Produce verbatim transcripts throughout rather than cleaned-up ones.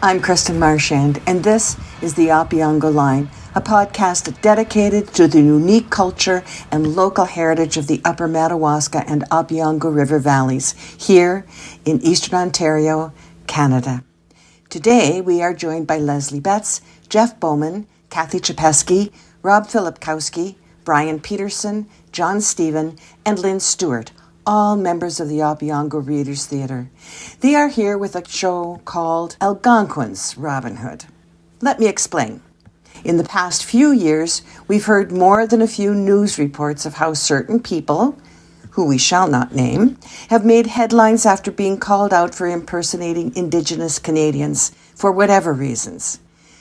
I'm Kristen Marchand, and this is the Opeongo Line, a podcast dedicated to the unique culture and local heritage of the Upper Madawaska and Opeongo River valleys here in Eastern Ontario, Canada. Today, we are joined by Leslie Betts, Jeff Bowman, Kathy Chapesky, Rob Filipkowski, Brian Peterson, John Stephen, and Lynn Stewart, all members of the Opeongo Readers Theatre. They are here with a show called Algonquin's Robin Hood. Let me explain. In the past few years, we've heard more than a few news reports of how certain people, who we shall not name, have made headlines after being called out for impersonating Indigenous Canadians for whatever reasons.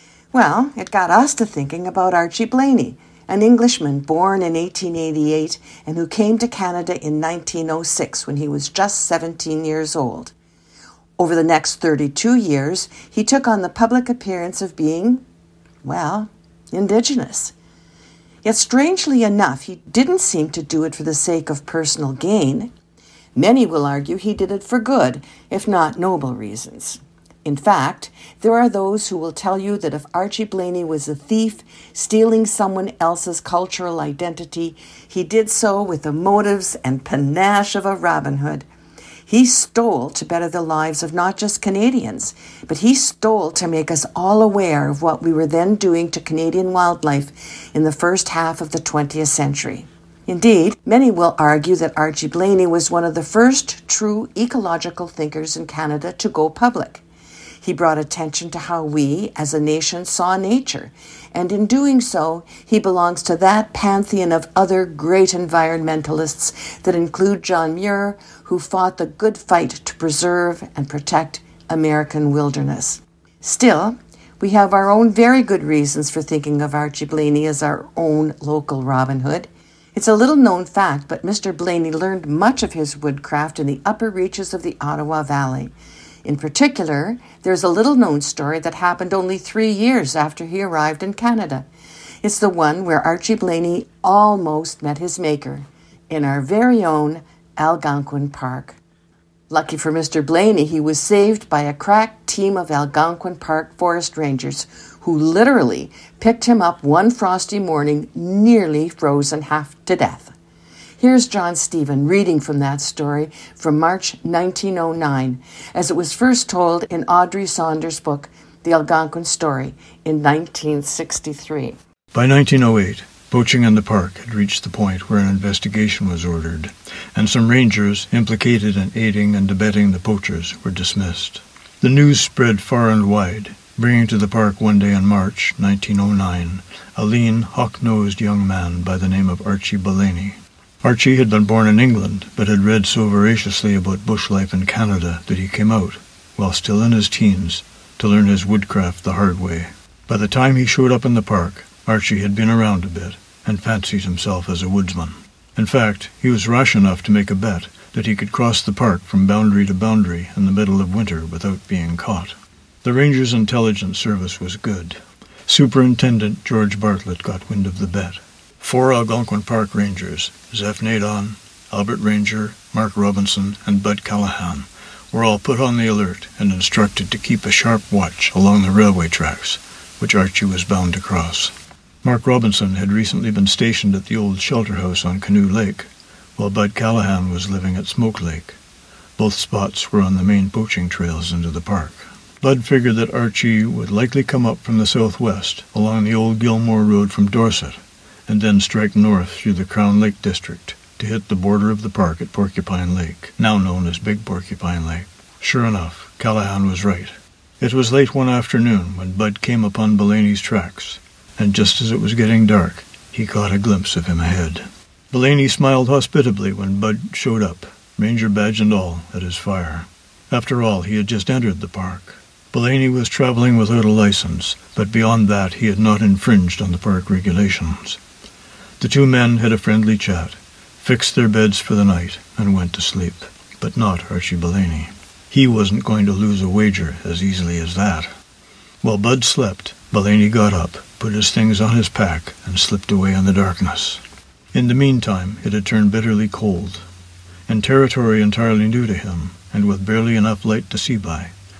Well, it got us to thinking about Archie Blaney, an Englishman born in eighteen eighty-eight and who came to Canada in nineteen oh six when he was just seventeen years old. Over the next thirty-two years, he took on the public appearance of being, well, Indigenous. Yet strangely enough, he didn't seem to do it for the sake of personal gain. Many will argue he did it for good, if not noble reasons. In fact, there are those who will tell you that if Archie Blaney was a thief stealing someone else's cultural identity, he did so with the motives and panache of a Robin Hood. He stole to better the lives of not just Canadians, but he stole to make us all aware of what we were then doing to Canadian wildlife in the first half of the twentieth century. Indeed, many will argue that Archie Blaney was one of the first true ecological thinkers in Canada to go public. He brought attention to how we, as a nation, saw nature, and in doing so, he belongs to that pantheon of other great environmentalists that include John Muir, who fought the good fight to preserve and protect American wilderness. Still, we have our own very good reasons for thinking of Archie Blaney as our own local Robin Hood. It's a little-known fact, but Mister Blaney learned much of his woodcraft in the upper reaches of the Ottawa Valley. In particular, there's a little-known story that happened only three years after he arrived in Canada. It's the one where Archie Blaney almost met his maker in our very own Algonquin Park. Lucky for Mister Blaney, he was saved by a crack team of Algonquin Park forest rangers who literally picked him up one frosty morning, nearly frozen half to death. Here's John Stephen reading from that story from March nineteen oh nine, as it was first told in Audrey Saunders' book, The Algonquin Story, in nineteen sixty-three. By nineteen oh eight, poaching in the park had reached the point where an investigation was ordered, and some rangers implicated in aiding and abetting the poachers were dismissed. The news spread far and wide, bringing to the park one day in March nineteen oh nine a lean, hawk-nosed young man by the name of Archie Blaney. Archie had been born in England, but had read so voraciously about bush life in Canada that he came out, while still in his teens, to learn his woodcraft the hard way. By the time he showed up in the park, Archie had been around a bit, and fancied himself as a woodsman. In fact, he was rash enough to make a bet that he could cross the park from boundary to boundary in the middle of winter without being caught. The Rangers' intelligence service was good. Superintendent George Bartlett got wind of the bet. Four Algonquin Park Rangers, Zeph Nadon, Albert Ranger, Mark Robinson, and Bud Callahan, were all put on the alert and instructed to keep a sharp watch along the railway tracks, which Archie was bound to cross. Mark Robinson had recently been stationed at the old shelter house on Canoe Lake, while Bud Callahan was living at Smoke Lake. Both spots were on the main poaching trails into the park. Bud figured that Archie would likely come up from the southwest along the old Gilmore Road from Dorset, and then strike north through the Crown Lake district to hit the border of the park at Porcupine Lake, now known as Big Porcupine Lake. Sure enough, Callahan was right. It was late one afternoon when Bud came upon Blaney's tracks, and just as it was getting dark, he caught a glimpse of him ahead. Blaney smiled hospitably when Bud showed up, ranger badge and all, at his fire. After all, he had just entered the park. Blaney was traveling without a license, but beyond that he had not infringed on the park regulations. The two men had a friendly chat, fixed their beds for the night, and went to sleep. But not Archie Blaney. He wasn't going to lose a wager as easily as that. While Bud slept, Blaney got up, put his things on his pack, and slipped away in the darkness. In the meantime, it had turned bitterly cold. In territory entirely new to him, and with barely enough light to see by,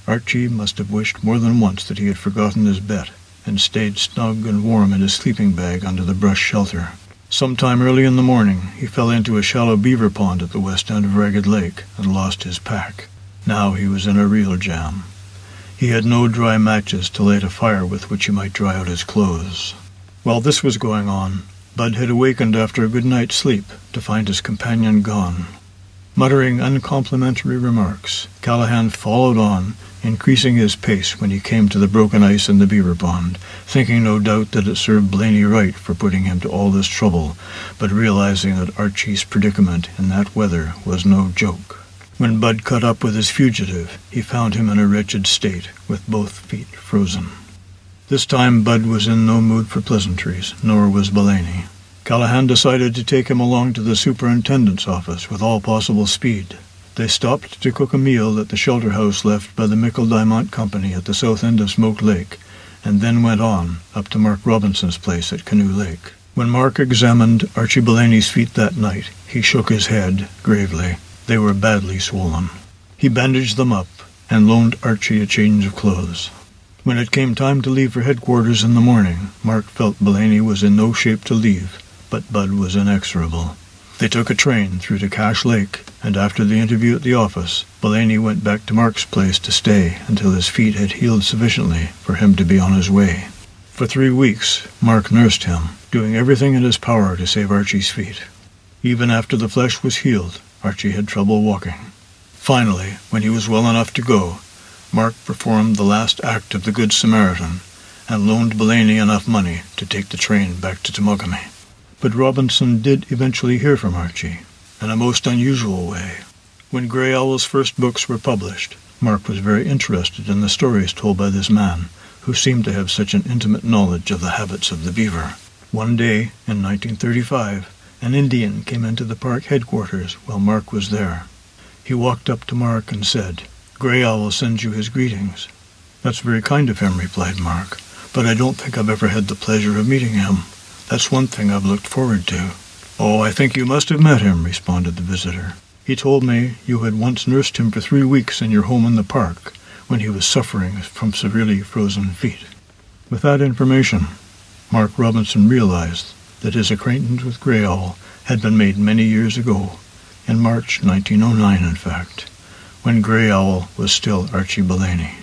Archie must have wished more than once that he had forgotten his bet and stayed snug and warm in his sleeping bag under the brush shelter. Sometime early in the morning, he fell into a shallow beaver pond at the west end of Ragged Lake and lost his pack. Now he was in a real jam. He had no dry matches to light a fire with which he might dry out his clothes. While this was going on, Bud had awakened after a good night's sleep to find his companion gone. Muttering uncomplimentary remarks, Callahan followed on, increasing his pace when he came to the broken ice in the beaver pond, thinking no doubt that it served Blaney right for putting him to all this trouble, but realizing that Archie's predicament in that weather was no joke. When Bud caught up with his fugitive, he found him in a wretched state, with both feet frozen. This time Bud was in no mood for pleasantries, nor was Blaney. Callahan decided to take him along to the superintendent's office with all possible speed. They stopped to cook a meal at the shelter house left by the Mickle Diamond Company at the south end of Smoke Lake, and then went on up to Mark Robinson's place at Canoe Lake. When Mark examined Archie Blaney's feet that night, he shook his head gravely. They were badly swollen. He bandaged them up and loaned Archie a change of clothes. When it came time to leave for headquarters in the morning, Mark felt Blaney was in no shape to leave, but Bud was inexorable. They took a train through to Cache Lake, and after the interview at the office, Blaney went back to Mark's place to stay until his feet had healed sufficiently for him to be on his way. For three weeks, Mark nursed him, doing everything in his power to save Archie's feet. Even after the flesh was healed, Archie had trouble walking. Finally, when he was well enough to go, Mark performed the last act of the Good Samaritan and loaned Blaney enough money to take the train back to Temagami. But Robinson did eventually hear from Archie, in a most unusual way. When Grey Owl's first books were published, Mark was very interested in the stories told by this man, who seemed to have such an intimate knowledge of the habits of the beaver. One day, in nineteen thirty-five, an Indian came into the park headquarters while Mark was there. He walked up to Mark and said, "Grey Owl sends you his greetings." "That's very kind of him," replied Mark, "but I don't think I've ever had the pleasure of meeting him. That's one thing I've looked forward to." "Oh, I think you must have met him," responded the visitor. "He told me you had once nursed him for three weeks in your home in the park when he was suffering from severely frozen feet." With that information, Mark Robinson realized that his acquaintance with Grey Owl had been made many years ago, in March nineteen oh nine, in fact, when Grey Owl was still Archie Blaney.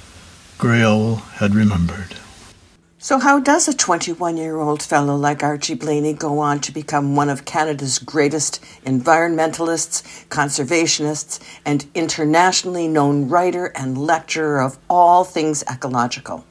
Grey Owl had remembered. So how does a twenty-one-year-old fellow like Archie Blaney go on to become one of Canada's greatest environmentalists, conservationists, and internationally known writer and lecturer of all things ecological?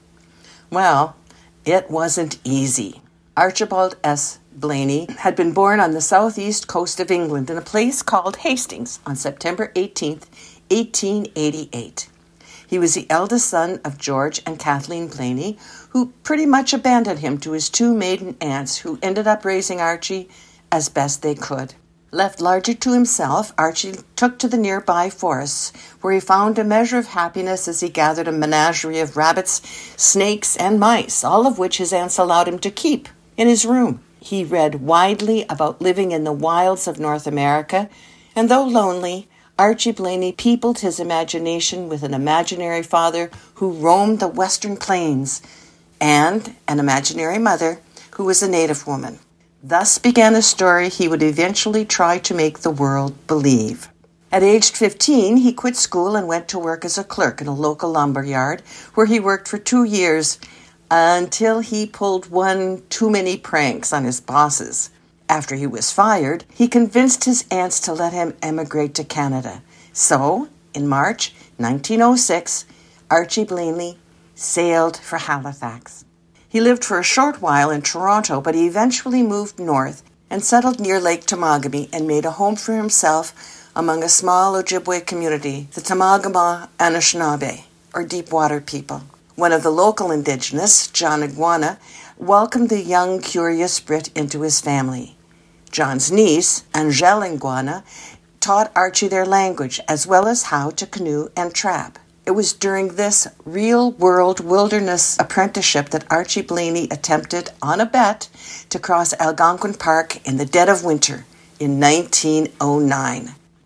Well, it wasn't easy. Archibald S. Blaney had been born on the southeast coast of England in a place called Hastings on September eighteenth, eighteen eighty-eight. He was the eldest son of George and Kathleen Blaney, who pretty much abandoned him to his two maiden aunts, who ended up raising Archie as best they could. Left largely to himself, Archie took to the nearby forests, where he found a measure of happiness as he gathered a menagerie of rabbits, snakes, and mice, all of which his aunts allowed him to keep in his room. He read widely about living in the wilds of North America, and though lonely, Archie Blaney peopled his imagination with an imaginary father who roamed the western plains, and an imaginary mother who was a native woman. Thus began a story he would eventually try to make the world believe. At age fifteen, he quit school and went to work as a clerk in a local lumber yard, where he worked for two years until he pulled one too many pranks on his bosses. After he was fired, he convinced his aunts to let him emigrate to Canada. So, in March nineteen oh six, Archie Blaney sailed for Halifax. He lived for a short while in Toronto, but he eventually moved north and settled near Lake Temagami and made a home for himself among a small Ojibwe community, the Temagama Anishinaabe, or Deepwater people. One of the local indigenous, John Iguana, welcomed the young, curious Brit into his family. John's niece, Angèle Iguana, taught Archie their language as well as how to canoe and trap. It was during this real-world wilderness apprenticeship that Archie Blaney attempted, on a bet, to cross Algonquin Park in the dead of winter in nineteen oh nine.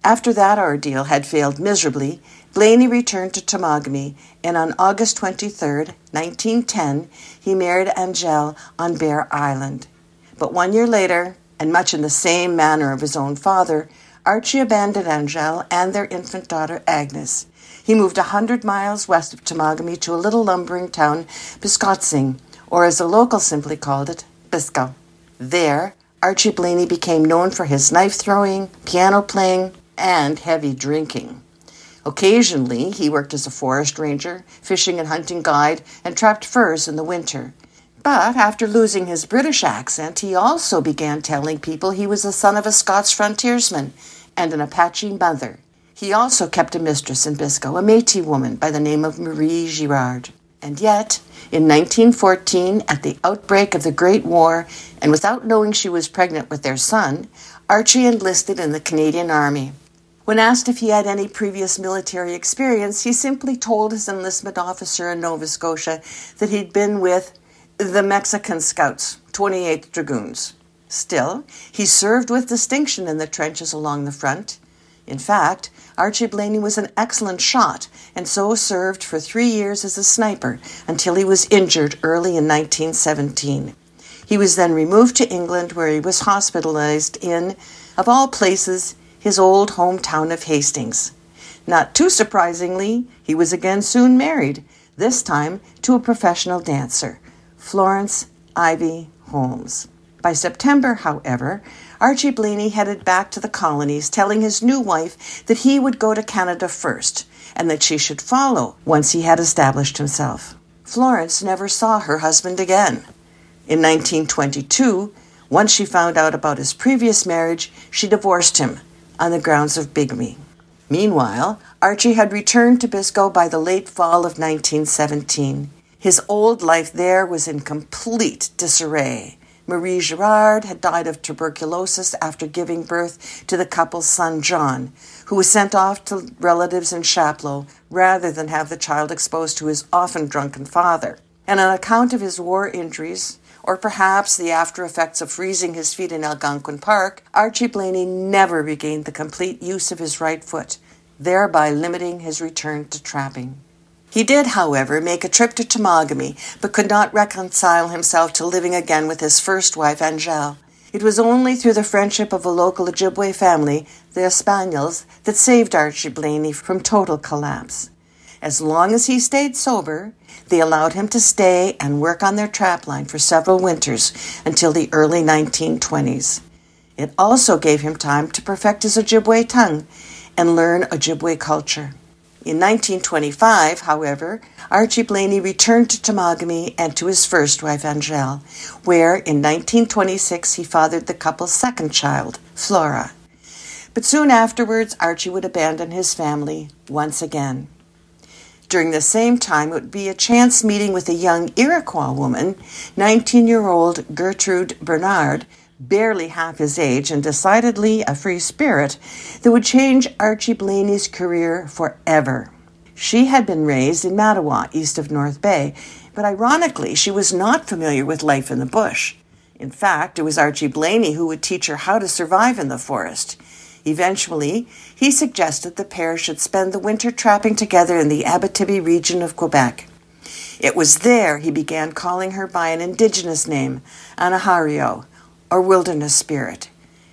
After that ordeal had failed miserably, Blaney returned to Temagami, and on August twenty-third, nineteen ten, he married Angèle on Bear Island. But one year later, and much in the same manner of his own father, Archie abandoned Angèle and their infant daughter Agnes. He moved a hundred miles west of Temagami to a little lumbering town, Biskotsing, or as the locals simply called it, Bisco. There, Archie Blaney became known for his knife-throwing, piano-playing, and heavy drinking. Occasionally, he worked as a forest ranger, fishing and hunting guide, and trapped furs in the winter. But after losing his British accent, he also began telling people he was the son of a Scots frontiersman and an Apache mother. He also kept a mistress in Bisco, a Métis woman by the name of Marie Girard. And yet, in nineteen fourteen, at the outbreak of the Great War, and without knowing she was pregnant with their son, Archie enlisted in the Canadian Army. When asked if he had any previous military experience, he simply told his enlistment officer in Nova Scotia that he'd been with the Mexican Scouts, twenty-eighth Dragoons. Still, he served with distinction in the trenches along the front. In fact, Archie Blaney was an excellent shot, and so served for three years as a sniper until he was injured early in nineteen seventeen. He was then removed to England, where he was hospitalized in, of all places, his old hometown of Hastings. Not too surprisingly, he was again soon married, this time to a professional dancer, Florence Ivy Holmes. By September, however, Archie Blaney headed back to the colonies, telling his new wife that he would go to Canada first, and that she should follow once he had established himself. Florence never saw her husband again. In nineteen twenty-two, once she found out about his previous marriage, she divorced him on the grounds of bigamy. Meanwhile, Archie had returned to Bisco by the late fall of nineteen seventeen. His old life there was in complete disarray. Marie Girard had died of tuberculosis after giving birth to the couple's son John, who was sent off to relatives in Chapleau rather than have the child exposed to his often drunken father. And on account of his war injuries, or perhaps the after effects of freezing his feet in Algonquin Park, Archie Blaney never regained the complete use of his right foot, thereby limiting his return to trapping. He did, however, make a trip to Temagami, but could not reconcile himself to living again with his first wife, Angèle. It was only through the friendship of a local Ojibwe family, the Espanols, that saved Archie Blaney from total collapse. As long as he stayed sober, they allowed him to stay and work on their trapline for several winters until the early nineteen twenties. It also gave him time to perfect his Ojibwe tongue and learn Ojibwe culture. In nineteen twenty-five, however, Archie Blaney returned to Temagami and to his first wife, Angèle, where in nineteen twenty-six he fathered the couple's second child, Flora. But soon afterwards, Archie would abandon his family once again. During the same time, it would be a chance meeting with a young Iroquois woman, nineteen-year-old Gertrude Bernard, barely half his age and decidedly a free spirit, that would change Archie Blaney's career forever. She had been raised in Mattawa, east of North Bay, but ironically, she was not familiar with life in the bush. In fact, it was Archie Blaney who would teach her how to survive in the forest. Eventually, he suggested the pair should spend the winter trapping together in the Abitibi region of Quebec. It was there he began calling her by an indigenous name, Anahario, or wilderness spirit.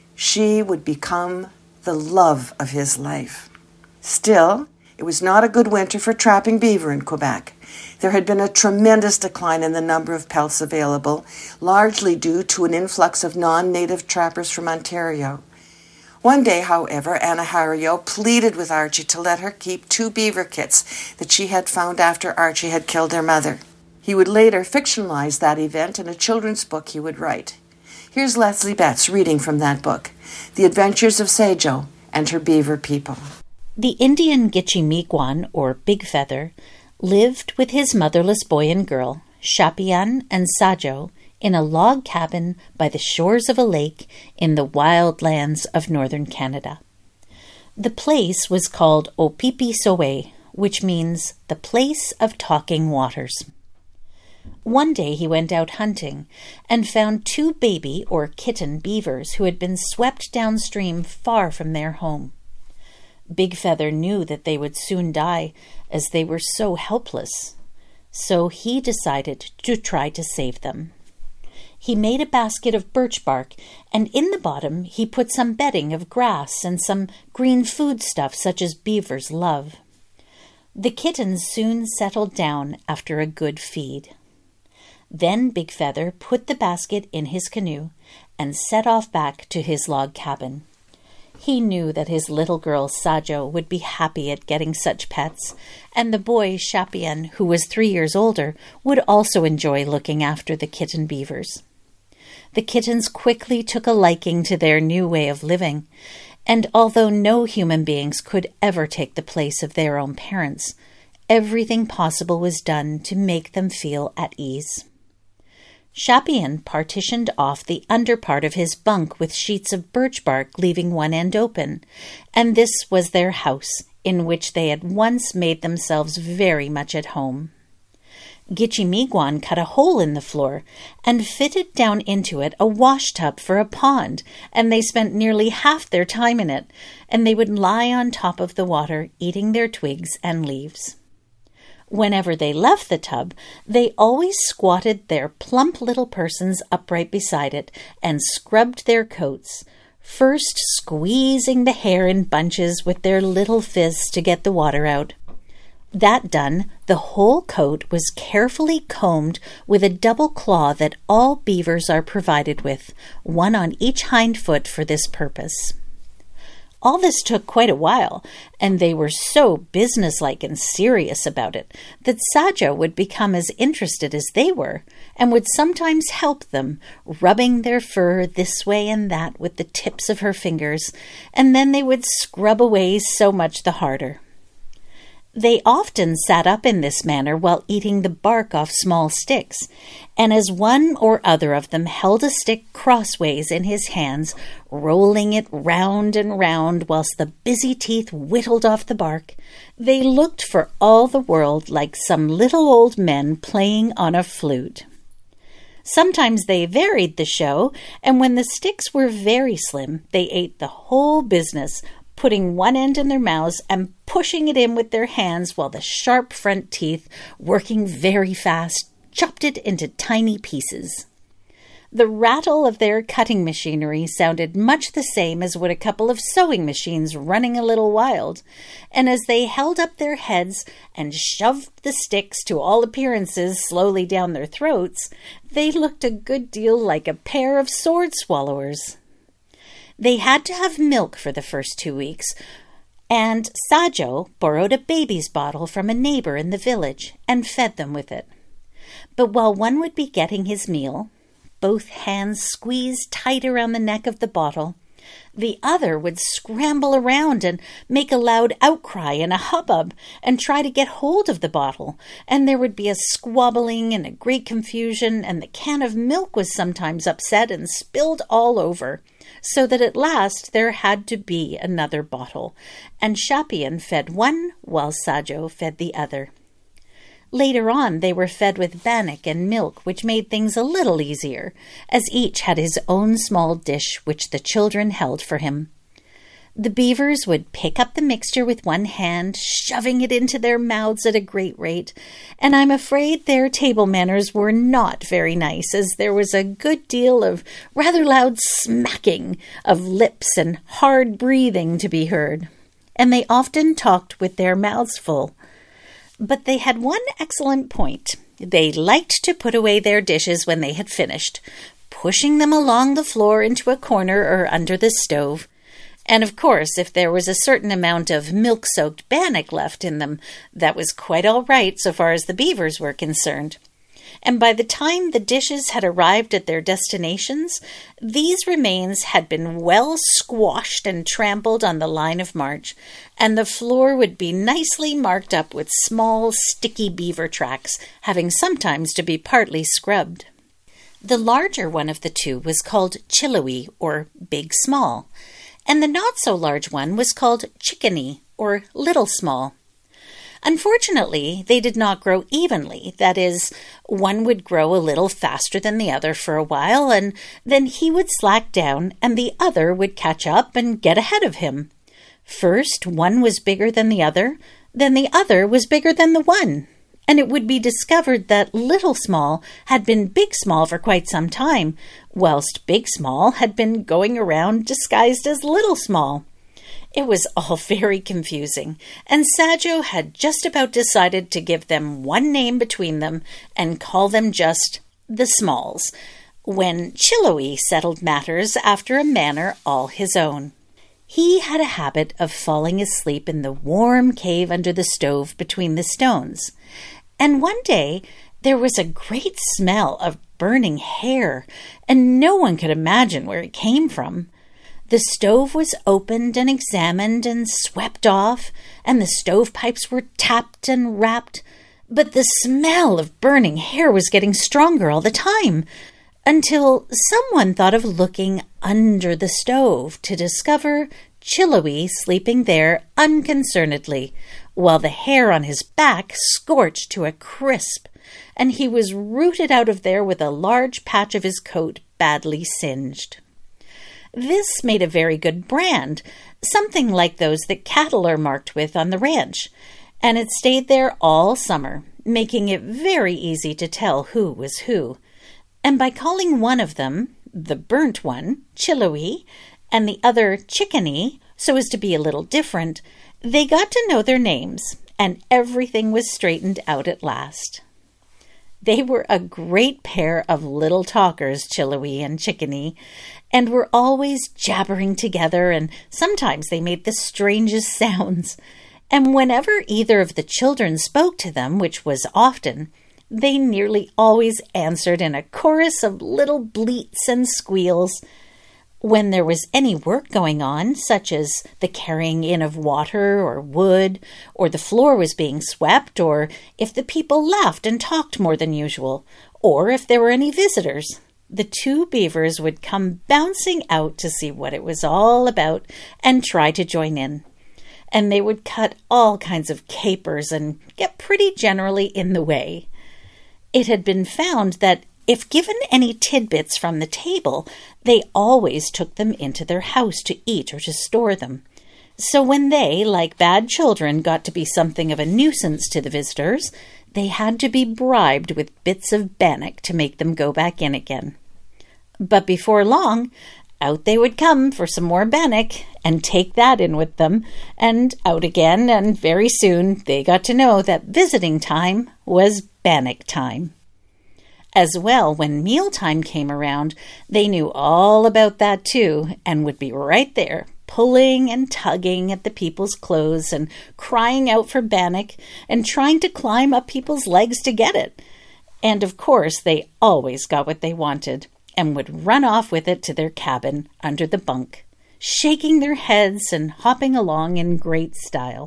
She would become the love of his life. Still, it was not a good winter for trapping beaver in Quebec. There had been a tremendous decline in the number of pelts available, largely due to an influx of non-native trappers from Ontario. One day, however, Anahario pleaded with Archie to let her keep two beaver kits that she had found after Archie had killed their mother. He would later fictionalize that event in a children's book he would write. Here's Leslie Betts reading from that book, The Adventures of Sajo and Her Beaver People. The Indian Gitchimigwan, or Big Feather, lived with his motherless boy and girl, Shapian and Sajo, in a log cabin by the shores of a lake in the wild lands of northern Canada. The place was called Opipisowe, which means the place of talking waters. One day he went out hunting and found two baby or kitten beavers who had been swept downstream far from their home. Big Feather knew that they would soon die, as they were so helpless. So he decided to try to save them. He made a basket of birch bark, and in the bottom he put some bedding of grass and some green foodstuff such as beavers love. The kittens soon settled down after a good feed. Then Big Feather put the basket in his canoe and set off back to his log cabin. He knew that his little girl Sajo would be happy at getting such pets, and the boy Shapien, who was three years older, would also enjoy looking after the kitten beavers. The kittens quickly took a liking to their new way of living, and although no human beings could ever take the place of their own parents, everything possible was done to make them feel at ease. Shapien partitioned off the under part of his bunk with sheets of birch bark, leaving one end open, and this was their house, in which they had once made themselves very much at home. Gichi-Miigwan cut a hole in the floor and fitted down into it a wash-tub for a pond, and they spent nearly half their time in it, and they would lie on top of the water eating their twigs and leaves. Whenever they left the tub, they always squatted their plump little persons upright beside it and scrubbed their coats, first squeezing the hair in bunches with their little fists to get the water out. That done, the whole coat was carefully combed with a double claw that all beavers are provided with, one on each hind foot for this purpose. All this took quite a while, and they were so businesslike and serious about it that Sajo would become as interested as they were, and would sometimes help them, rubbing their fur this way and that with the tips of her fingers, and then they would scrub away so much the harder. They often sat up in this manner while eating the bark off small sticks, and as one or other of them held a stick crossways in his hands, rolling it round and round whilst the busy teeth whittled off the bark, they looked for all the world like some little old men playing on a flute. Sometimes they varied the show, and when the sticks were very slim, they ate the whole business, putting one end in their mouths and pushing it in with their hands while the sharp front teeth, working very fast, chopped it into tiny pieces. The rattle of their cutting machinery sounded much the same as would a couple of sewing machines running a little wild, and as they held up their heads and shoved the sticks to all appearances slowly down their throats, they looked a good deal like a pair of sword swallowers. They had to have milk for the first two weeks, and Sajo borrowed a baby's bottle from a neighbor in the village and fed them with it. But while one would be getting his meal, both hands squeezed tight around the neck of the bottle, the other would scramble around and make a loud outcry and a hubbub and try to get hold of the bottle, and there would be a squabbling and a great confusion, and the can of milk was sometimes upset and spilled all over, so that at last there had to be another bottle, and Shapien fed one while Sajo fed the other. Later on they were fed with bannock and milk, which made things a little easier, as each had his own small dish which the children held for him. The beavers would pick up the mixture with one hand, shoving it into their mouths at a great rate, and I'm afraid their table manners were not very nice, as there was a good deal of rather loud smacking of lips and hard breathing to be heard, and they often talked with their mouths full. But they had one excellent point. They liked to put away their dishes when they had finished, pushing them along the floor into a corner or under the stove. And of course, if there was a certain amount of milk-soaked bannock left in them, that was quite all right so far as the beavers were concerned. And by the time the dishes had arrived at their destinations, these remains had been well squashed and trampled on the line of march, and the floor would be nicely marked up with small, sticky beaver tracks, having sometimes to be partly scrubbed. The larger one of the two was called Chilowi, or Big Small, and the not-so-large one was called Chickeny, or Little Small. Unfortunately, they did not grow evenly. That is, one would grow a little faster than the other for a while, and then he would slack down, and the other would catch up and get ahead of him. First, one was bigger than the other, then the other was bigger than the one. And it would be discovered that Little Small had been Big Small for quite some time, whilst Big Small had been going around disguised as Little Small. It was all very confusing, and Sajo had just about decided to give them one name between them and call them just the Smalls, when Chillowy settled matters after a manner all his own. He had a habit of falling asleep in the warm cave under the stove between the stones, and one day there was a great smell of burning hair, and no one could imagine where it came from. The stove was opened and examined and swept off, and the stovepipes were tapped and rapped, but the smell of burning hair was getting stronger all the time, until someone thought of looking under the stove to discover Chillowy sleeping there unconcernedly, while the hair on his back scorched to a crisp, and he was rooted out of there with a large patch of his coat badly singed. This made a very good brand, something like those that cattle are marked with on the ranch, and it stayed there all summer, making it very easy to tell who was who. And by calling one of them, the burnt one, Chillowy, and the other Chickeny, so as to be a little different, they got to know their names, and everything was straightened out at last. They were a great pair of little talkers, Chillowy and Chickeny, and were always jabbering together, and sometimes they made the strangest sounds. And whenever either of the children spoke to them, which was often, they nearly always answered in a chorus of little bleats and squeals. When there was any work going on, such as the carrying in of water or wood, or the floor was being swept, or if the people laughed and talked more than usual, or if there were any visitors, the two beavers would come bouncing out to see what it was all about and try to join in. And they would cut all kinds of capers and get pretty generally in the way. It had been found that if given any tidbits from the table, they always took them into their house to eat or to store them. So when they, like bad children, got to be something of a nuisance to the visitors, they had to be bribed with bits of bannock to make them go back in again. But before long, out they would come for some more bannock and take that in with them, and out again, and very soon they got to know that visiting time was bannock time. As well, when mealtime came around, they knew all about that too, and would be right there, pulling and tugging at the people's clothes and crying out for bannock and trying to climb up people's legs to get it. And of course, they always got what they wanted and would run off with it to their cabin under the bunk, shaking their heads and hopping along in great style.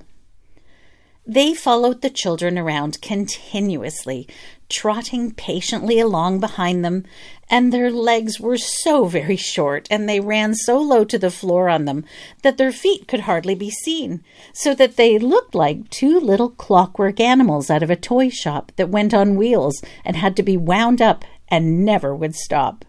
They followed the children around continuously, trotting patiently along behind them, and their legs were so very short, and they ran so low to the floor on them that their feet could hardly be seen, so that they looked like two little clockwork animals out of a toy shop that went on wheels and had to be wound up and never would stop.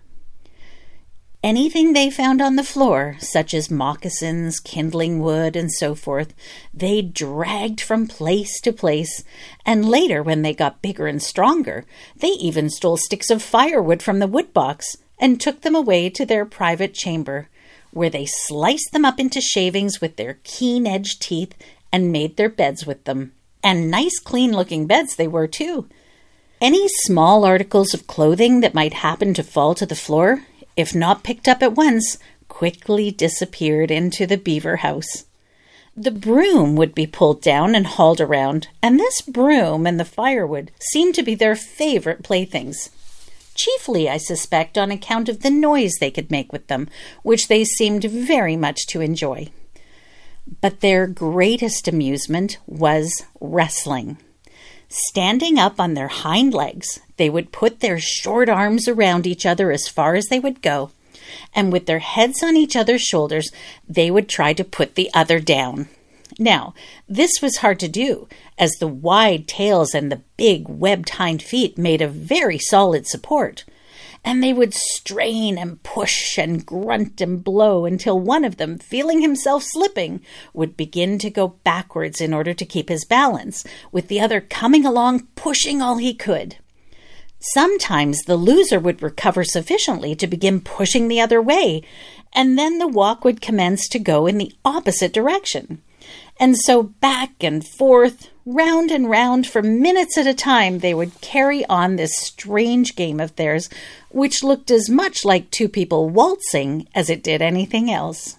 Anything they found on the floor, such as moccasins, kindling wood, and so forth, they dragged from place to place, and later, when they got bigger and stronger, they even stole sticks of firewood from the woodbox and took them away to their private chamber, where they sliced them up into shavings with their keen-edged teeth and made their beds with them. And nice, clean-looking beds they were, too. Any small articles of clothing that might happen to fall to the floor, if not picked up at once, quickly disappeared into the beaver house. The broom would be pulled down and hauled around, and this broom and the firewood seemed to be their favorite playthings. Chiefly, I suspect, on account of the noise they could make with them, which they seemed very much to enjoy. But their greatest amusement was wrestling. Standing up on their hind legs, they would put their short arms around each other as far as they would go, and with their heads on each other's shoulders, they would try to put the other down. Now, this was hard to do, as the wide tails and the big webbed hind feet made a very solid support, and they would strain and push and grunt and blow until one of them, feeling himself slipping, would begin to go backwards in order to keep his balance, with the other coming along pushing all he could. Sometimes the loser would recover sufficiently to begin pushing the other way, and then the walk would commence to go in the opposite direction. And so back and forth, round and round, for minutes at a time, they would carry on this strange game of theirs, which looked as much like two people waltzing as it did anything else.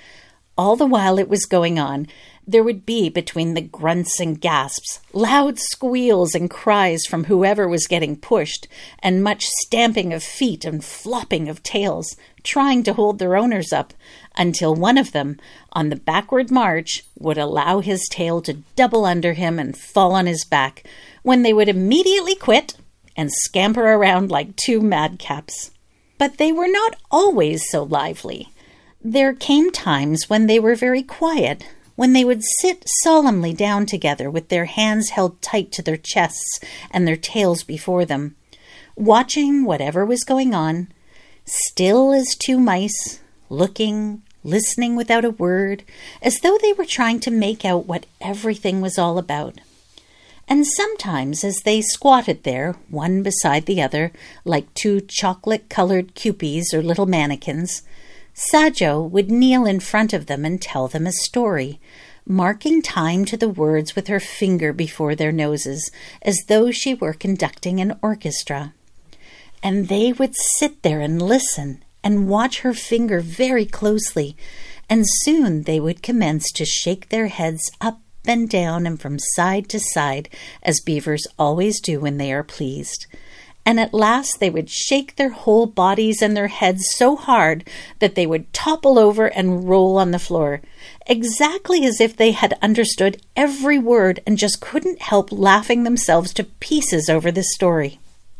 All the while it was going on, there would be, between the grunts and gasps, loud squeals and cries from whoever was getting pushed, and much stamping of feet and flopping of tails, trying to hold their owners up, until one of them, on the backward march, would allow his tail to double under him and fall on his back, when they would immediately quit and scamper around like two madcaps. But they were not always so lively. There came times when they were very quiet, when they would sit solemnly down together with their hands held tight to their chests and their tails before them, watching whatever was going on, still as two mice, looking, listening without a word, as though they were trying to make out what everything was all about. And sometimes, as they squatted there, one beside the other, like two chocolate-colored cupies or little mannequins, Sajo would kneel in front of them and tell them a story, marking time to the words with her finger before their noses, as though she were conducting an orchestra. And they would sit there and listen and watch her finger very closely, and soon they would commence to shake their heads up and down and from side to side, as beavers always do when they are pleased. And at last they would shake their whole bodies and their heads so hard that they would topple over and roll on the floor, exactly as if they had understood every word and just couldn't help laughing themselves to pieces over this story.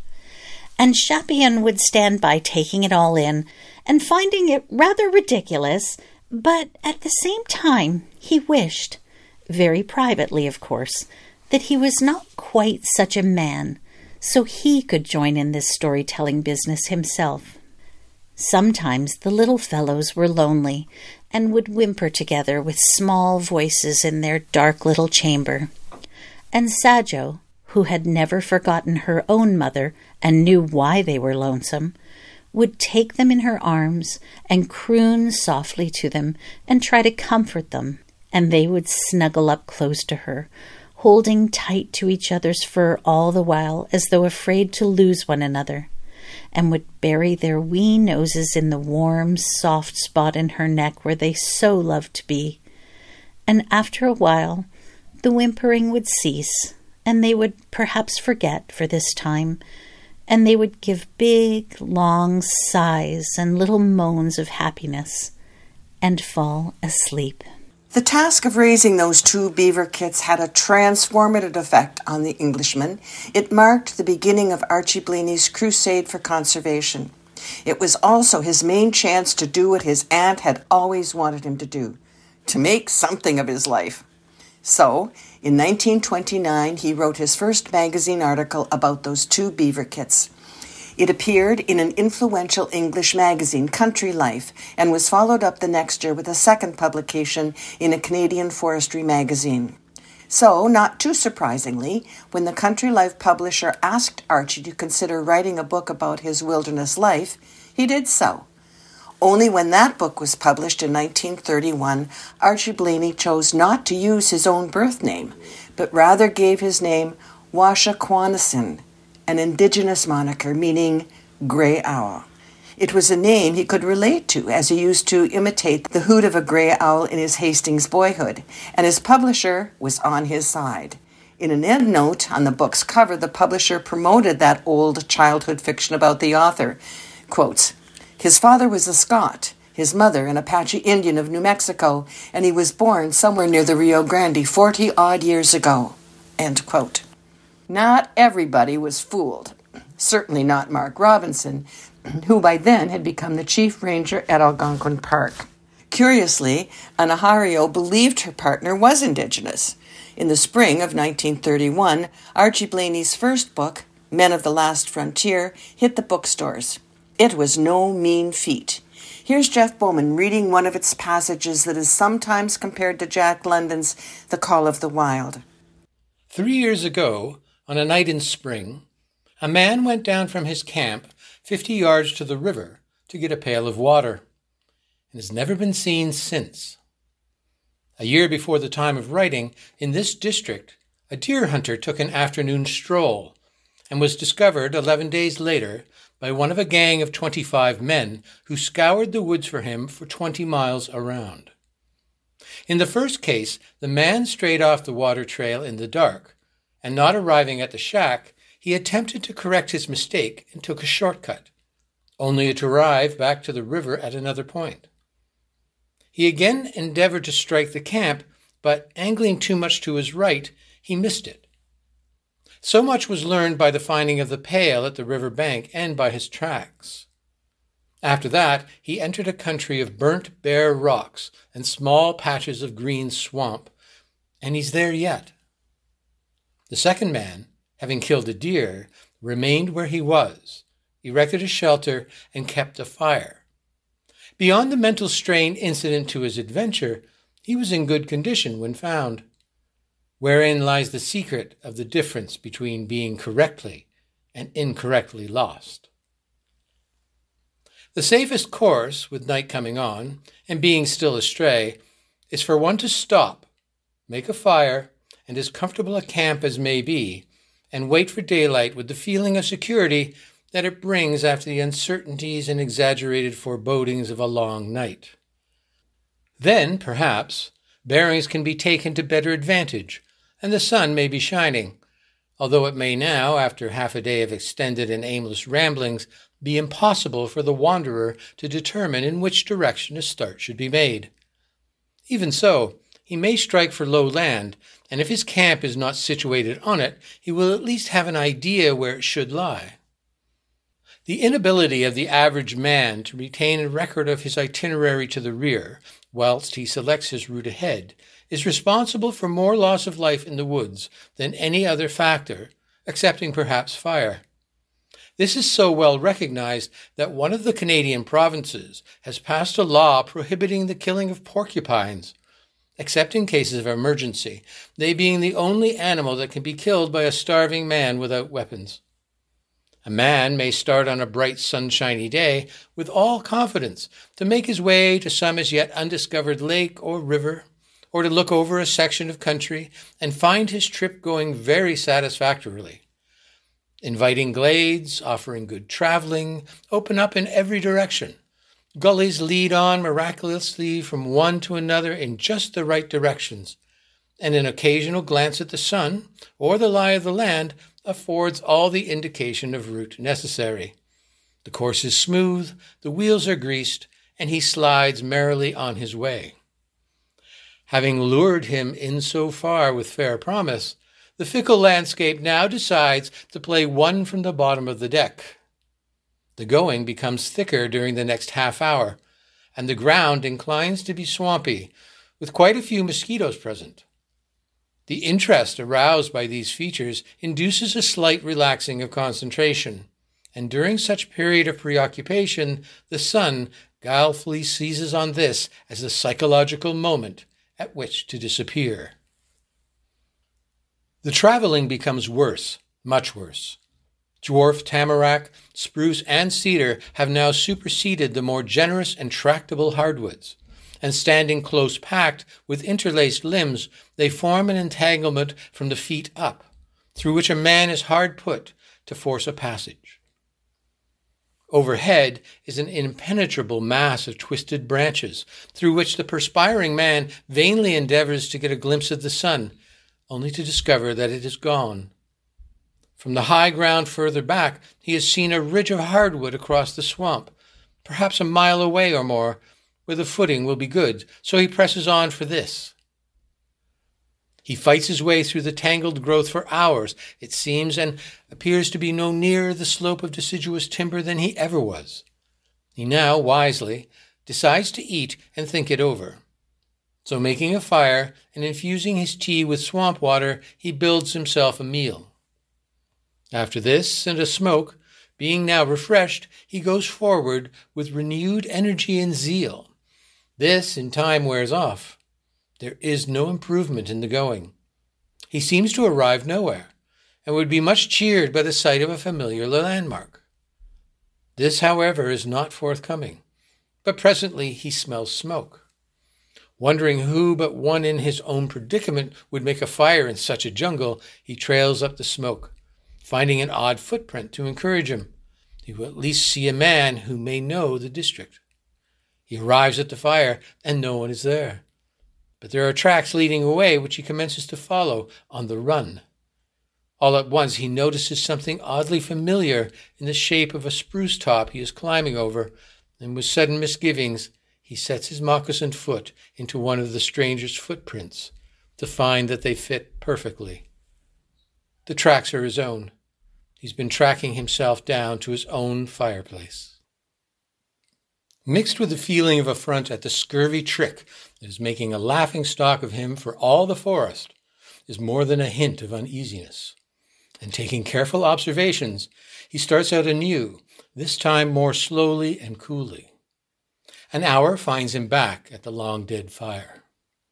And Shapyan would stand by taking it all in and finding it rather ridiculous, but at the same time he wished, very privately of course, that he was not quite such a man, so he could join in this storytelling business himself. Sometimes the little fellows were lonely and would whimper together with small voices in their dark little chamber. And Sajo, who had never forgotten her own mother and knew why they were lonesome, would take them in her arms and croon softly to them and try to comfort them, and they would snuggle up close to her, holding tight to each other's fur all the while as though afraid to lose one another, and would bury their wee noses in the warm, soft spot in her neck where they so loved to be. And after a while, the whimpering would cease, and they would perhaps forget for this time, and they would give big, long sighs and little moans of happiness, and fall asleep. The task of raising those two beaver kits had a transformative effect on the Englishman. It marked the beginning of Archie Blaney's crusade for conservation. It was also his main chance to do what his aunt had always wanted him to do, to make something of his life. So, in nineteen twenty-nine, he wrote his first magazine article about those two beaver kits. It appeared in an influential English magazine, Country Life, and was followed up the next year with a second publication in a Canadian forestry magazine. So, not too surprisingly, when the Country Life publisher asked Archie to consider writing a book about his wilderness life, he did so. Only when that book was published in nineteen thirty-one, Archie Blaney chose not to use his own birth name, but rather gave his name Washaquanisin, an indigenous moniker meaning gray owl. It was a name he could relate to, as he used to imitate the hoot of a gray owl in his Hastings boyhood, and his publisher was on his side. In an endnote on the book's cover, the publisher promoted that old childhood fiction about the author. Quotes, "His father was a Scot, his mother an Apache Indian of New Mexico, and he was born somewhere near the Rio Grande forty-odd years ago." End quote. Not everybody was fooled. Certainly not Mark Robinson, who by then had become the chief ranger at Algonquin Park. Curiously, Anahario believed her partner was indigenous. In the spring of nineteen thirty-one, Archie Blaney's first book, Men of the Last Frontier, hit the bookstores. It was no mean feat. Here's Jeff Bowman reading one of its passages that is sometimes compared to Jack London's The Call of the Wild. Three years ago, on a night in spring, a man went down from his camp fifty yards to the river to get a pail of water, and has never been seen since. A year before the time of writing, in this district, a deer hunter took an afternoon stroll and was discovered eleven days later by one of a gang of twenty-five men who scoured the woods for him for twenty miles around. In the first case, the man strayed off the water trail in the dark, and not arriving at the shack, he attempted to correct his mistake and took a shortcut, only to arrive back to the river at another point. He again endeavored to strike the camp, but angling too much to his right, he missed it. So much was learned by the finding of the pail at the river bank and by his tracks. After that, he entered a country of burnt, bare rocks and small patches of green swamp, and he's there yet. The second man, having killed a deer, remained where he was, erected a shelter, and kept a fire. Beyond the mental strain incident to his adventure, he was in good condition when found. Wherein lies the secret of the difference between being correctly and incorrectly lost. The safest course, with night coming on, and being still astray, is for one to stop, make a fire, and as comfortable a camp as may be, and wait for daylight with the feeling of security that it brings after the uncertainties and exaggerated forebodings of a long night. Then, perhaps, bearings can be taken to better advantage, and the sun may be shining, although it may now, after half a day of extended and aimless ramblings, be impossible for the wanderer to determine in which direction a start should be made. Even so, he may strike for low land, and if his camp is not situated on it, he will at least have an idea where it should lie. The inability of the average man to retain a record of his itinerary to the rear, whilst he selects his route ahead, is responsible for more loss of life in the woods than any other factor, excepting perhaps fire. This is so well recognized that one of the Canadian provinces has passed a law prohibiting the killing of porcupines, except in cases of emergency, they being the only animal that can be killed by a starving man without weapons. A man may start on a bright, sunshiny day with all confidence to make his way to some as yet undiscovered lake or river, or to look over a section of country and find his trip going very satisfactorily. Inviting glades, offering good traveling, open up in every direction. Gullies lead on miraculously from one to another in just the right directions, and an occasional glance at the sun or the lie of the land affords all the indication of route necessary. The course is smooth, the wheels are greased, and he slides merrily on his way. Having lured him in so far with fair promise, the fickle landscape now decides to play one from the bottom of the deck. The going becomes thicker during the next half hour, and the ground inclines to be swampy, with quite a few mosquitoes present. The interest aroused by these features induces a slight relaxing of concentration, and during such period of preoccupation, the sun guilefully seizes on this as the psychological moment at which to disappear. The traveling becomes worse, much worse. Dwarf, tamarack, spruce, and cedar have now superseded the more generous and tractable hardwoods, and standing close packed with interlaced limbs, they form an entanglement from the feet up, through which a man is hard put to force a passage. Overhead is an impenetrable mass of twisted branches, through which the perspiring man vainly endeavors to get a glimpse of the sun, only to discover that it is gone. From the high ground further back, he has seen a ridge of hardwood across the swamp, perhaps a mile away or more, where the footing will be good, so he presses on for this. He fights his way through the tangled growth for hours, it seems, and appears to be no nearer the slope of deciduous timber than he ever was. He now, wisely, decides to eat and think it over. So making a fire and infusing his tea with swamp water, he builds himself a meal. After this and a smoke, Being now refreshed, he goes forward with renewed energy and zeal. This, in time, wears off. There is no improvement in the going. He seems to arrive nowhere, and would be much cheered by the sight of a familiar landmark. This, however, is not forthcoming, but presently he smells smoke. Wondering who but one in his own predicament would make a fire in such a jungle, he trails up the smoke, finding an odd footprint to encourage him. He will at least see a man who may know the district. He arrives at the fire, and no one is there. But there are tracks leading away, which he commences to follow on the run. All at once he notices something oddly familiar in the shape of a spruce top he is climbing over, and with sudden misgivings he sets his moccasined foot into one of the stranger's footprints to find that they fit perfectly. The tracks are his own. He's been tracking himself down to his own fireplace. Mixed with the feeling of affront at the scurvy trick that is making a laughing-stock of him for all the forest is more than a hint of uneasiness. And taking careful observations, he starts out anew, this time more slowly and coolly. An hour finds him back at the long-dead fire.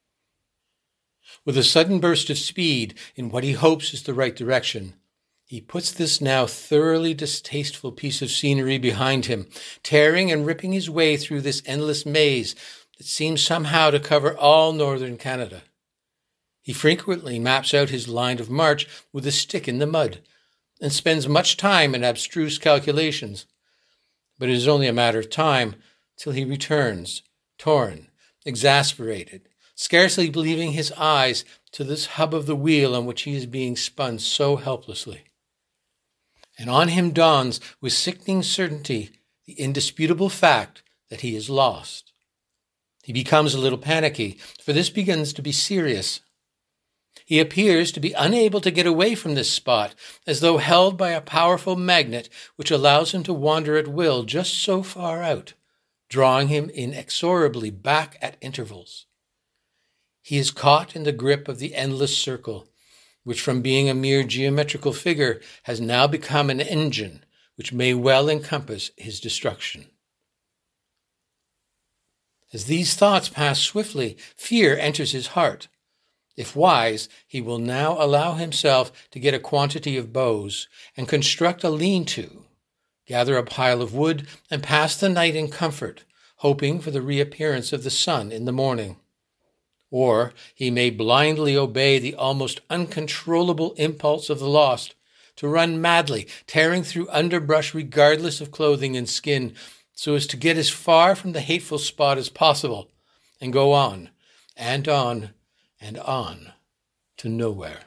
With a sudden burst of speed in what he hopes is the right direction, he puts this now thoroughly distasteful piece of scenery behind him, tearing and ripping his way through this endless maze that seems somehow to cover all northern Canada. He frequently maps out his line of march with a stick in the mud, and spends much time in abstruse calculations. But it is only a matter of time till he returns, torn, exasperated, scarcely believing his eyes to this hub of the wheel on which he is being spun so helplessly. And on him dawns with sickening certainty the indisputable fact that he is lost. He becomes a little panicky, for this begins to be serious. He appears to be unable to get away from this spot, as though held by a powerful magnet which allows him to wander at will just so far out, drawing him inexorably back at intervals. He is caught in the grip of the endless circle, which from being a mere geometrical figure has now become an engine which may well encompass his destruction. As these thoughts pass swiftly, fear enters his heart. If wise, he will now allow himself to get a quantity of boughs and construct a lean-to, gather a pile of wood, and pass the night in comfort, hoping for the reappearance of the sun in the morning. Or he may blindly obey the almost uncontrollable impulse of the lost to run madly, tearing through underbrush regardless of clothing and skin, so as to get as far from the hateful spot as possible, and go on, and on, and on, to nowhere.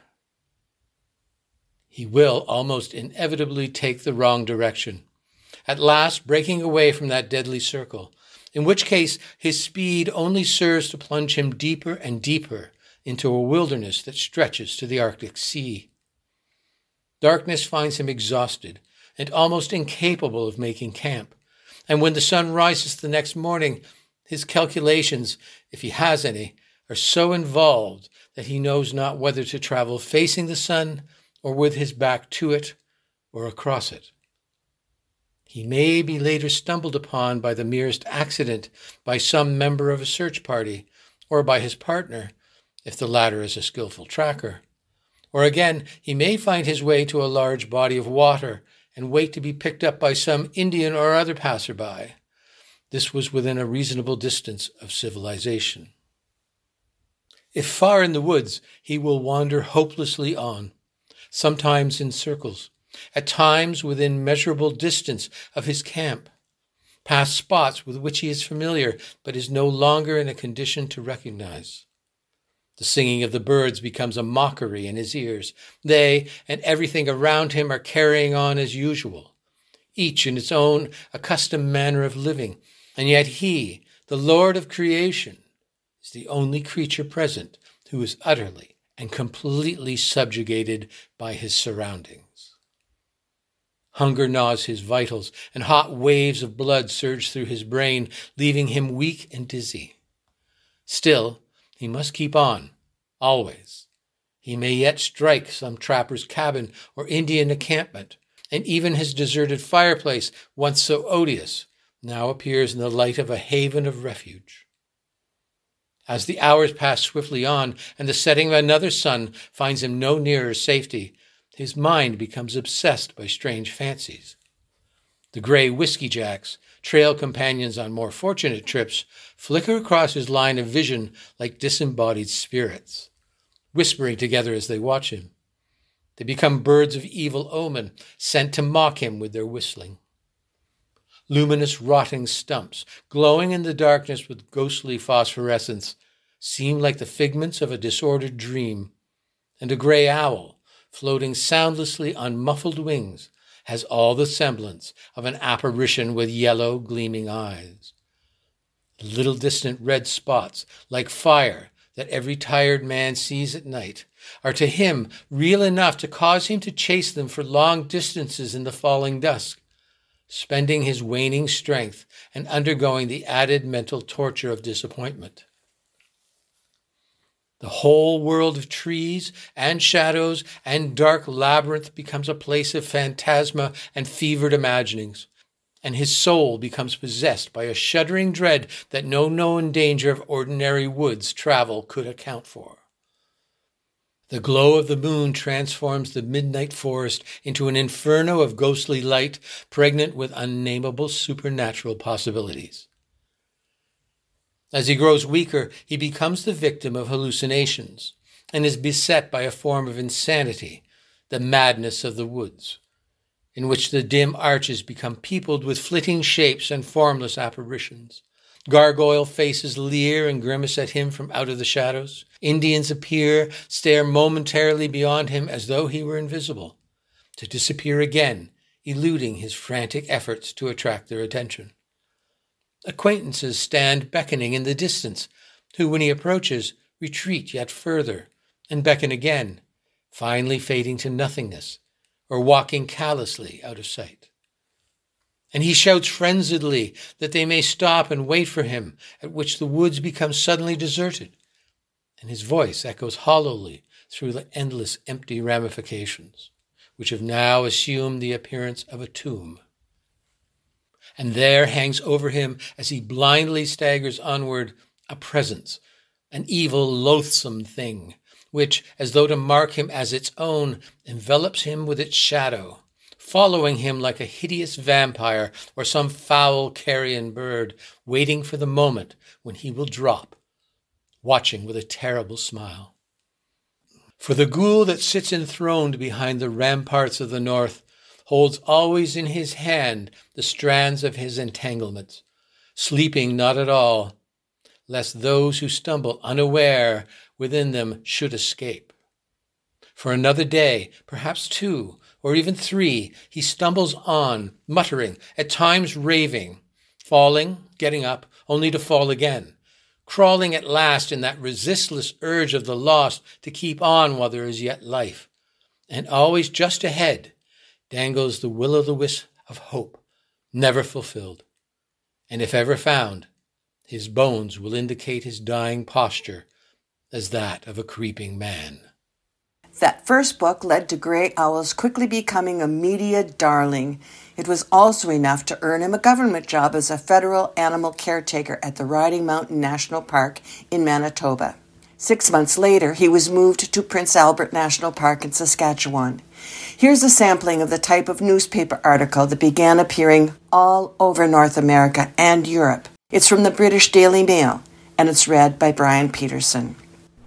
He will almost inevitably take the wrong direction, at last breaking away from that deadly circle, in which case his speed only serves to plunge him deeper and deeper into a wilderness that stretches to the Arctic Sea. Darkness finds him exhausted and almost incapable of making camp, and when the sun rises the next morning, his calculations, if he has any, are so involved that he knows not whether to travel facing the sun or with his back to it or across it. He may be later stumbled upon by the merest accident by some member of a search party, or by his partner, if the latter is a skillful tracker. Or again, he may find his way to a large body of water and wait to be picked up by some Indian or other passerby. This was within a reasonable distance of civilization. If far in the woods, he will wander hopelessly on, sometimes in circles, at times within measurable distance of his camp, past spots with which he is familiar but is no longer in a condition to recognize. The singing of the birds becomes a mockery in his ears. They and everything around him are carrying on as usual, each in its own accustomed manner of living, and yet he, the Lord of creation, is the only creature present who is utterly and completely subjugated by his surroundings. Hunger gnaws his vitals, and hot waves of blood surge through his brain, leaving him weak and dizzy. Still, he must keep on, always. He may yet strike some trapper's cabin or Indian encampment, and even his deserted fireplace, once so odious, now appears in the light of a haven of refuge. As the hours pass swiftly on, and the setting of another sun finds him no nearer safety, his mind becomes obsessed by strange fancies. The gray whiskey jacks, trail companions on more fortunate trips, flicker across his line of vision like disembodied spirits, whispering together as they watch him. They become birds of evil omen, sent to mock him with their whistling. Luminous rotting stumps, glowing in the darkness with ghostly phosphorescence, seem like the figments of a disordered dream, and a gray owl, floating soundlessly on muffled wings, has all the semblance of an apparition with yellow, gleaming eyes. Little distant red spots, like fire that every tired man sees at night, are to him real enough to cause him to chase them for long distances in the falling dusk, spending his waning strength and undergoing the added mental torture of disappointment. The whole world of trees and shadows and dark labyrinth becomes a place of phantasma and fevered imaginings, and his soul becomes possessed by a shuddering dread that no known danger of ordinary woods travel could account for. The glow of the moon transforms the midnight forest into an inferno of ghostly light, pregnant with unnameable supernatural possibilities. As he grows weaker, he becomes the victim of hallucinations and is beset by a form of insanity, the madness of the woods, in which the dim arches become peopled with flitting shapes and formless apparitions. Gargoyle faces leer and grimace at him from out of the shadows. Indians appear, stare momentarily beyond him as though he were invisible, to disappear again, eluding his frantic efforts to attract their attention. Acquaintances stand beckoning in the distance, who, when he approaches, retreat yet further, and beckon again, finally fading to nothingness, or walking callously out of sight. And he shouts frenziedly that they may stop and wait for him, at which the woods become suddenly deserted, and his voice echoes hollowly through the endless empty ramifications, which have now assumed the appearance of a tomb. And there hangs over him, as he blindly staggers onward, a presence, an evil, loathsome thing, which, as though to mark him as its own, envelops him with its shadow, following him like a hideous vampire or some foul carrion bird, waiting for the moment when he will drop, watching with a terrible smile. For the ghoul that sits enthroned behind the ramparts of the north holds always in his hand the strands of his entanglements, sleeping not at all, lest those who stumble unaware within them should escape. For another day, perhaps two, or even three, he stumbles on, muttering, at times raving, falling, getting up, only to fall again, crawling at last in that resistless urge of the lost to keep on while there is yet life. And always just ahead dangles the will-o'-the-wisp of hope, never fulfilled. And if ever found, his bones will indicate his dying posture as that of a creeping man. That first book led to Grey Owl's quickly becoming a media darling. It was also enough to earn him a government job as a federal animal caretaker at the Riding Mountain National Park in Manitoba. Six months later, he was moved to Prince Albert National Park in Saskatchewan. Here's a sampling of the type of newspaper article that began appearing all over North America and Europe. It's from the British Daily Mail, and it's read by Brian Peterson.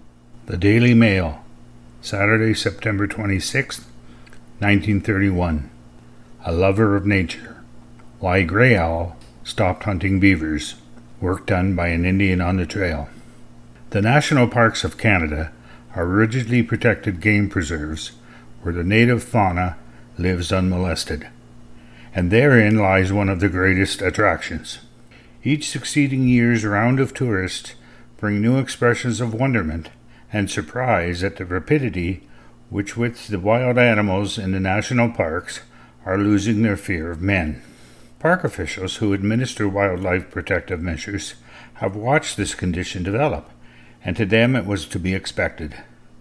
The Daily Mail, Saturday, September twenty-sixth, nineteen thirty-one. A lover of nature. Why Grey Owl stopped hunting beavers. Work done by an Indian on the trail. The national parks of Canada are rigidly protected game preserves where the native fauna lives unmolested, and therein lies one of the greatest attractions. Each succeeding year's round of tourists bring new expressions of wonderment and surprise at the rapidity with which the wild animals in the national parks are losing their fear of men. Park officials who administer wildlife protective measures have watched this condition develop, and to them it was to be expected.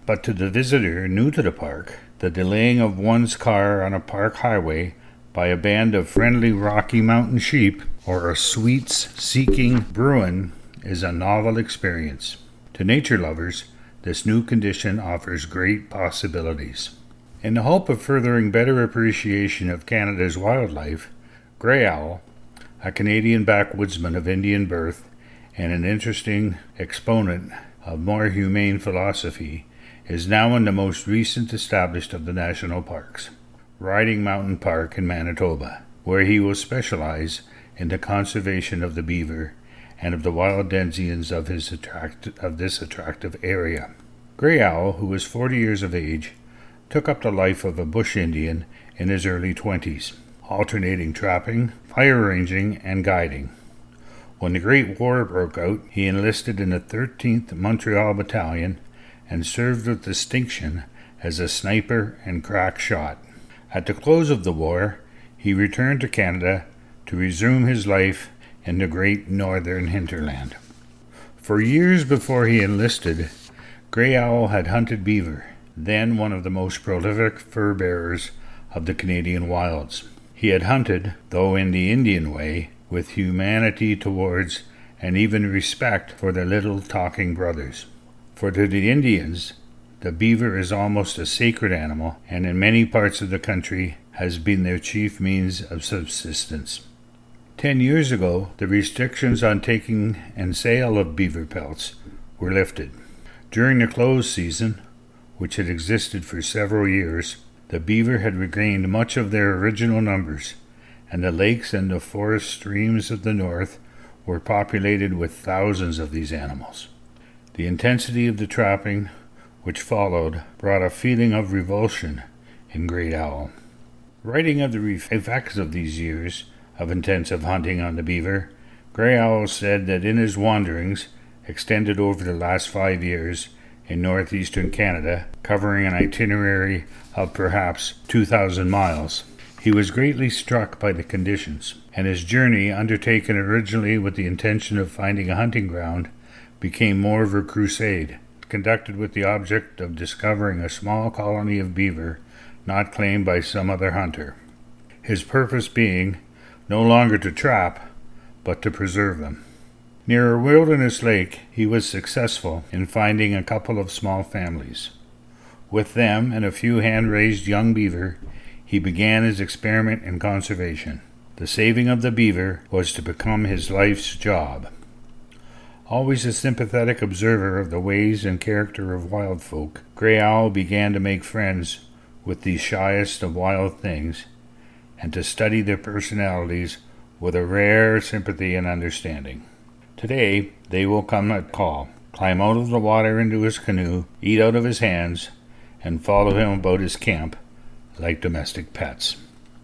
But to the visitor new to the park, the delaying of one's car on a park highway by a band of friendly Rocky Mountain sheep or a sweets-seeking Bruin is a novel experience. To nature lovers, this new condition offers great possibilities. In the hope of furthering better appreciation of Canada's wildlife, Grey Owl, a Canadian backwoodsman of Indian birth and an interesting exponent of more humane philosophy, is now in the most recent established of the national parks, Riding Mountain Park in Manitoba, where he will specialize in the conservation of the beaver and of the wild denizens of, his attract- of this attractive area. Grey Owl, who was forty years of age, took up the life of a bush Indian in his early twenties, alternating trapping, fire ranging, and guiding. When the Great War broke out, he enlisted in the thirteenth Montreal Battalion and served with distinction as a sniper and crack shot. At the close of the war, he returned to Canada to resume his life in the great northern hinterland. For years before he enlisted, Grey Owl had hunted beaver, then one of the most prolific fur bearers of the Canadian wilds. He had hunted, though in the Indian way, with humanity towards and even respect for the little talking brothers. For to the Indians, the beaver is almost a sacred animal, and in many parts of the country has been their chief means of subsistence. Ten years ago, the restrictions on taking and sale of beaver pelts were lifted. During the close season, which had existed for several years, the beaver had regained much of their original numbers, and the lakes and the forest streams of the north were populated with thousands of these animals. The intensity of the trapping which followed brought a feeling of revulsion in Grey Owl. Writing of the effects of these years of intensive hunting on the beaver, Grey Owl said that in his wanderings, extended over the last five years in northeastern Canada, covering an itinerary of perhaps two thousand miles, he was greatly struck by the conditions, and his journey, undertaken originally with the intention of finding a hunting ground, became more of a crusade, conducted with the object of discovering a small colony of beaver not claimed by some other hunter, his purpose being no longer to trap, but to preserve them. Near a wilderness lake, he was successful in finding a couple of small families. With them and a few hand-raised young beaver, he began his experiment in conservation. The saving of the beaver was to become his life's job. Always a sympathetic observer of the ways and character of wild folk, Grey Owl began to make friends with the shyest of wild things, and to study their personalities with a rare sympathy and understanding. Today, they will come at call, climb out of the water into his canoe, eat out of his hands, and follow him about his camp like domestic pets.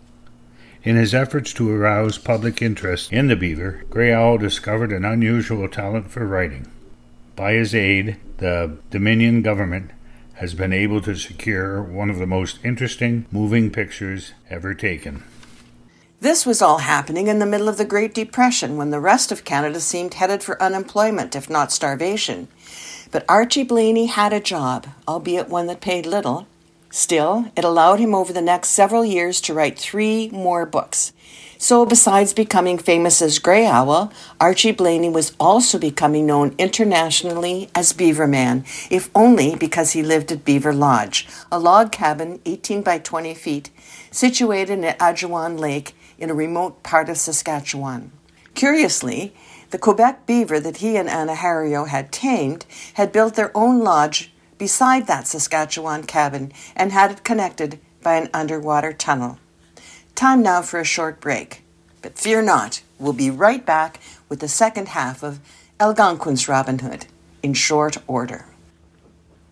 In his efforts to arouse public interest in the beaver, Grey Owl discovered an unusual talent for writing. By his aid, the Dominion government has been able to secure one of the most interesting moving pictures ever taken. This was all happening in the middle of the Great Depression, when the rest of Canada seemed headed for unemployment, if not starvation. But Archie Blaney had a job, albeit one that paid little. Still, it allowed him over the next several years to write three more books. So besides becoming famous as Grey Owl, Archie Blaney was also becoming known internationally as Beaver Man, if only because he lived at Beaver Lodge, a log cabin eighteen by twenty feet, situated at Ajuan Lake in a remote part of Saskatchewan. Curiously, the Quebec beaver that he and Anahario had tamed had built their own lodge beside that Saskatchewan cabin and had it connected by an underwater tunnel. Time now for a short break. But fear not, we'll be right back with the second half of Algonquin's Robin Hood in short order.